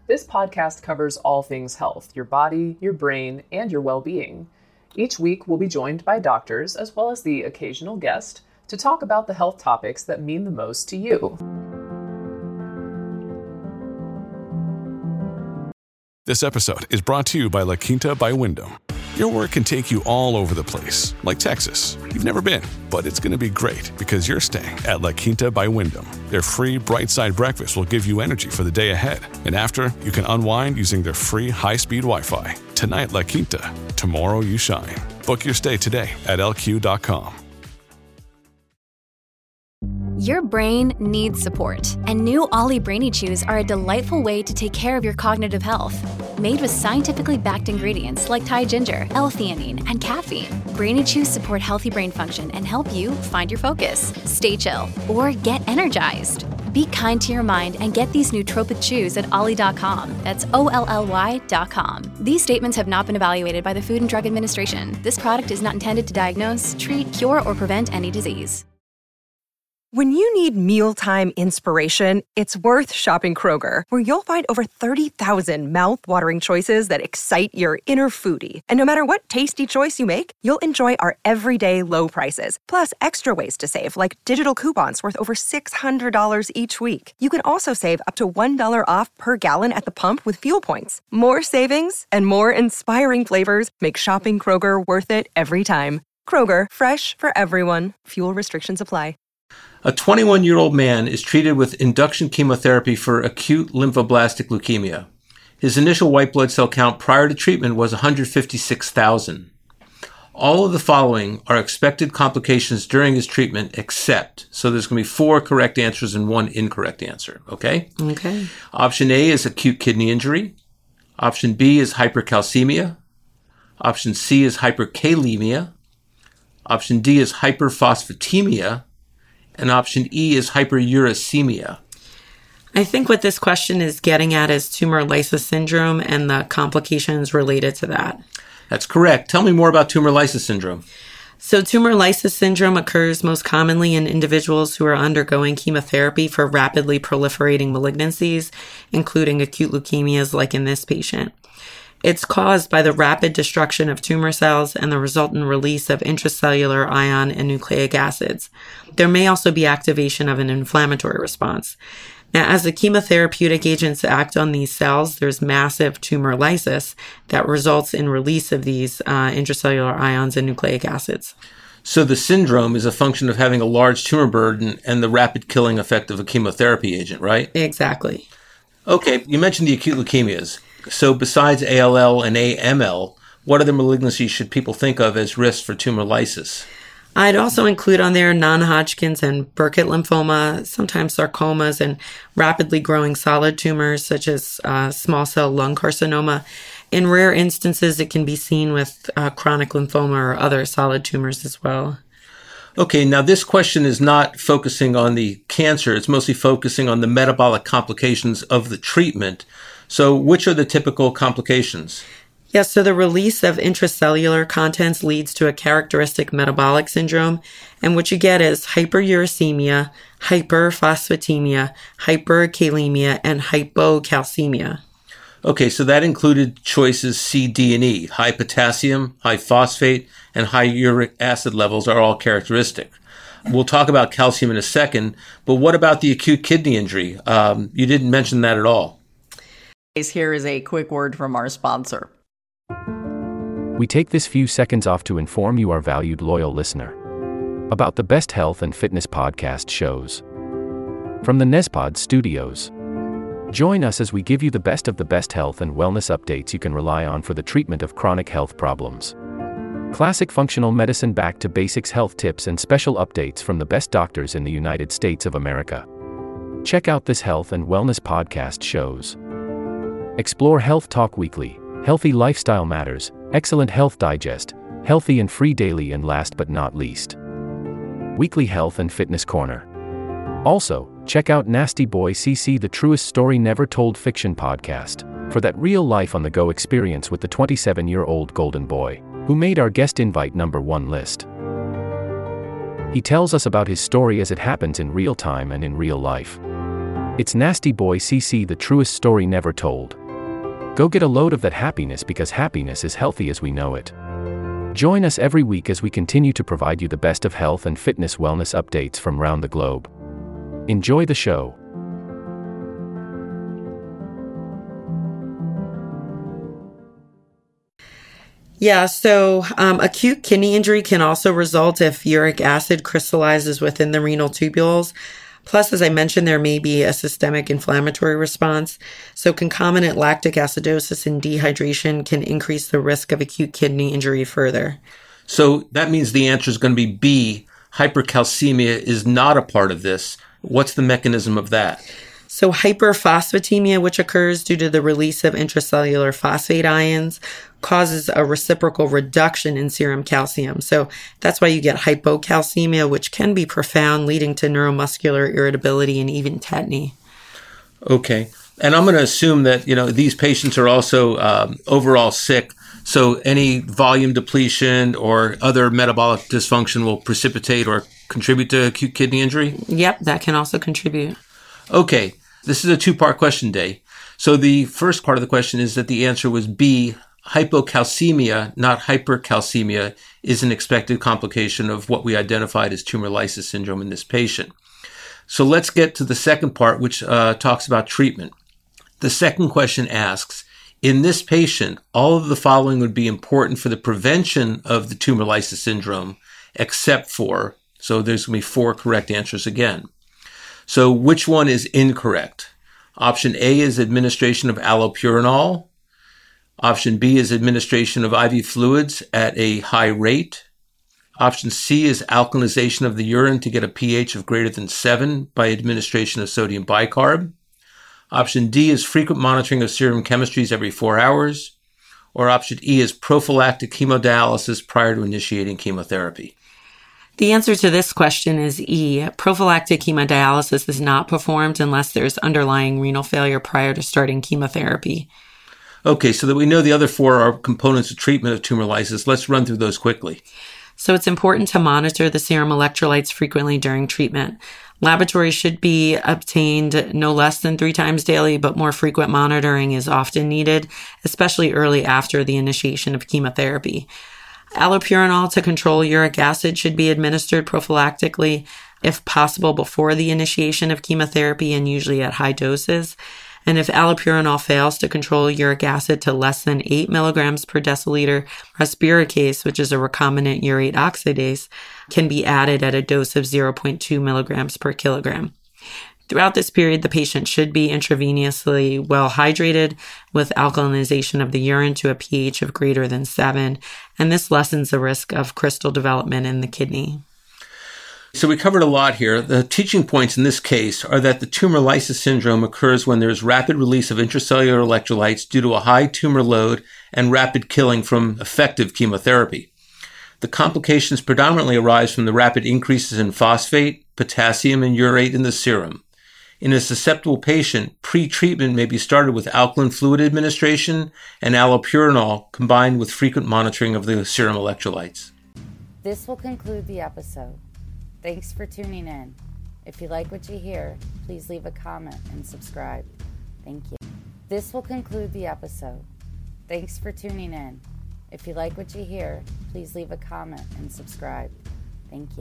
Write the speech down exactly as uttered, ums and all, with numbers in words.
This podcast covers all things health, your body, your brain, and your well-being. Each week, we'll be joined by doctors, as well as the occasional guest, to talk about the health topics that mean the most to you. This episode is brought to you by La Quinta by Wyndham. Your work can take you all over the place, like Texas. You've never been, but it's going to be great because you're staying at La Quinta by Wyndham. Their free Bright Side breakfast will give you energy for the day ahead. And after, you can unwind using their free high-speed Wi-Fi. Tonight, La Quinta. Tomorrow, you shine. Book your stay today at L Q dot com. Your brain needs support, and new Ollie Brainy Chews are a delightful way to take care of your cognitive health. Made with scientifically backed ingredients like Thai ginger, L-theanine, and caffeine, Brainy Chews support healthy brain function and help you find your focus, stay chill, or get energized. Be kind to your mind and get these nootropic chews at ollie dot com. That's O L L Y dot com. These statements have not been evaluated by the Food and Drug Administration. This product is not intended to diagnose, treat, cure, or prevent any disease. When you need mealtime inspiration, it's worth shopping Kroger, where you'll find over thirty thousand mouth-watering choices that excite your inner foodie. And no matter what tasty choice you make, you'll enjoy our everyday low prices, plus extra ways to save, like digital coupons worth over six hundred dollars each week. You can also save up to one dollar off per gallon at the pump with fuel points. More savings and more inspiring flavors make shopping Kroger worth it every time. Kroger, fresh for everyone. Fuel restrictions apply. A twenty-one-year-old man is treated with induction chemotherapy for acute lymphoblastic leukemia. His initial white blood cell count prior to treatment was one hundred fifty-six thousand. All of the following are expected complications during his treatment except, so there's going to be four correct answers and one incorrect answer, okay? Okay. Option A is acute kidney injury. Option B is hypercalcemia. Option C is hyperkalemia. Option D is hyperphosphatemia. And option E is hyperuricemia. I think what this question is getting at is tumor lysis syndrome and the complications related to that. That's correct. Tell me more about tumor lysis syndrome. So tumor lysis syndrome occurs most commonly in individuals who are undergoing chemotherapy for rapidly proliferating malignancies, including acute leukemias like in this patient. It's caused by the rapid destruction of tumor cells and the resultant release of intracellular ion and nucleic acids. There may also be activation of an inflammatory response. Now, as the chemotherapeutic agents act on these cells, there's massive tumor lysis that results in release of these uh, intracellular ions and nucleic acids. So the syndrome is a function of having a large tumor burden and the rapid killing effect of a chemotherapy agent, right? Exactly. Okay, you mentioned the acute leukemias. So besides A L L and A M L, what other malignancies should people think of as risks for tumor lysis? I'd also include on there non-Hodgkin's and Burkitt lymphoma, sometimes sarcomas, and rapidly growing solid tumors such as uh, small cell lung carcinoma. In rare instances, it can be seen with uh, chronic lymphoma or other solid tumors as well. Okay, now this question is not focusing on the cancer. It's mostly focusing on the metabolic complications of the treatment. So which are the typical complications? Yes, so the release of intracellular contents leads to a characteristic metabolic syndrome. And what you get is hyperuricemia, hyperphosphatemia, hyperkalemia, and hypocalcemia. Okay, so that included choices C, D, and E. High potassium, high phosphate, and high uric acid levels are all characteristic. We'll talk about calcium in a second, but what about the acute kidney injury? Um, you didn't mention that at all. Here is a quick word from our sponsor. We take this few seconds off to inform you, our valued loyal listener, about the best health and fitness podcast shows from the Nezpod studios. Join us as we give you the best of the best health and wellness updates you can rely on for the treatment of chronic health problems. Classic functional medicine back to basics health tips and special updates from the best doctors in the United States of America. Check out this health and wellness podcast shows. Explore Health Talk Weekly, Healthy Lifestyle Matters, Excellent Health Digest, Healthy and Free Daily, and last but not least, Weekly Health and Fitness Corner. Also, check out Nasty Boy C C, the truest story never told fiction podcast, for that real life on the go experience with the twenty-seven-year-old golden boy, who made our guest invite number one list. He tells us about his story as it happens in real time and in real life. It's Nasty Boy C C, the truest story never told, Go get a load of that happiness, because happiness is healthy as we know it. Join us every week as we continue to provide you the best of health and fitness wellness updates from around the globe. Enjoy the show. Yeah, so um, acute kidney injury can also result if uric acid crystallizes within the renal tubules. Plus, as I mentioned, there may be a systemic inflammatory response. So concomitant lactic acidosis and dehydration can increase the risk of acute kidney injury further. So that means the answer is going to be B. Hypercalcemia is not a part of this. What's the mechanism of that? So hyperphosphatemia, which occurs due to the release of intracellular phosphate ions, causes a reciprocal reduction in serum calcium. So that's why you get hypocalcemia, which can be profound, leading to neuromuscular irritability and even tetany. Okay. And I'm going to assume that, you know, these patients are also um, overall sick. So any volume depletion or other metabolic dysfunction will precipitate or contribute to acute kidney injury? Yep, that can also contribute. Okay. This is a two-part question day. So the first part of the question is that the answer was B. Hypocalcemia, not hypercalcemia, is an expected complication of what we identified as tumor lysis syndrome in this patient. So let's get to the second part, which uh, talks about treatment. The second question asks, in this patient, all of the following would be important for the prevention of the tumor lysis syndrome, except for, so there's going to be four correct answers again. So which one is incorrect? Option A is administration of allopurinol. Option B is administration of I V fluids at a high rate. Option C is alkalinization of the urine to get a pH of greater than seven by administration of sodium bicarb. Option D is frequent monitoring of serum chemistries every four hours. Or option E is prophylactic hemodialysis prior to initiating chemotherapy. The answer to this question is E. Prophylactic hemodialysis is not performed unless there's underlying renal failure prior to starting chemotherapy. Okay, so that we know the other four are components of treatment of tumor lysis, let's run through those quickly. So it's important to monitor the serum electrolytes frequently during treatment. Laboratory should be obtained no less than three times daily, but more frequent monitoring is often needed, especially early after the initiation of chemotherapy. Allopurinol to control uric acid should be administered prophylactically, if possible, before the initiation of chemotherapy and usually at high doses. And if allopurinol fails to control uric acid to less than eight milligrams per deciliter, respiricase, which is a recombinant urate oxidase, can be added at a dose of zero point two milligrams per kilogram. Throughout this period, the patient should be intravenously well hydrated with alkalinization of the urine to a pH of greater than seven, and this lessens the risk of crystal development in the kidney. So we covered a lot here. The teaching points in this case are that the tumor lysis syndrome occurs when there's rapid release of intracellular electrolytes due to a high tumor load and rapid killing from effective chemotherapy. The complications predominantly arise from the rapid increases in phosphate, potassium, and urate in the serum. In a susceptible patient, pre-treatment may be started with alkaline fluid administration and allopurinol combined with frequent monitoring of the serum electrolytes. This will conclude the episode. Thanks for tuning in. If you like what you hear, please leave a comment and subscribe. Thank you. This will conclude the episode. Thanks for tuning in. If you like what you hear, please leave a comment and subscribe. Thank you.